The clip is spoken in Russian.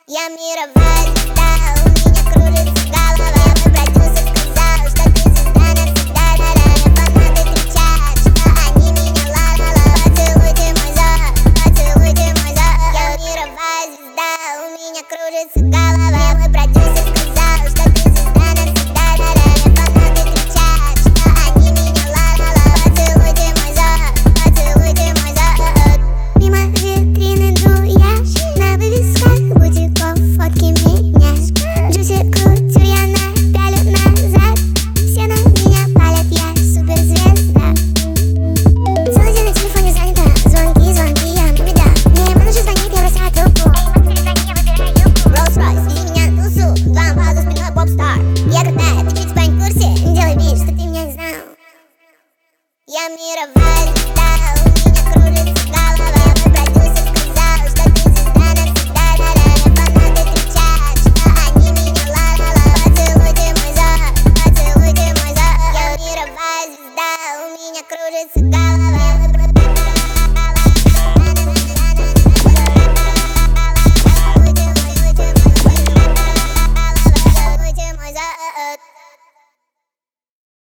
Я мировая звезда, у меня кружится голова. Мой продюсер сказал, что ты звезда навсегда. Да-да, фанаты кричат, что они меня ла-ла-ла. Поцелуйте мой зор, поцелуйте мой зор. Я мировая звезда, у меня кружится голова.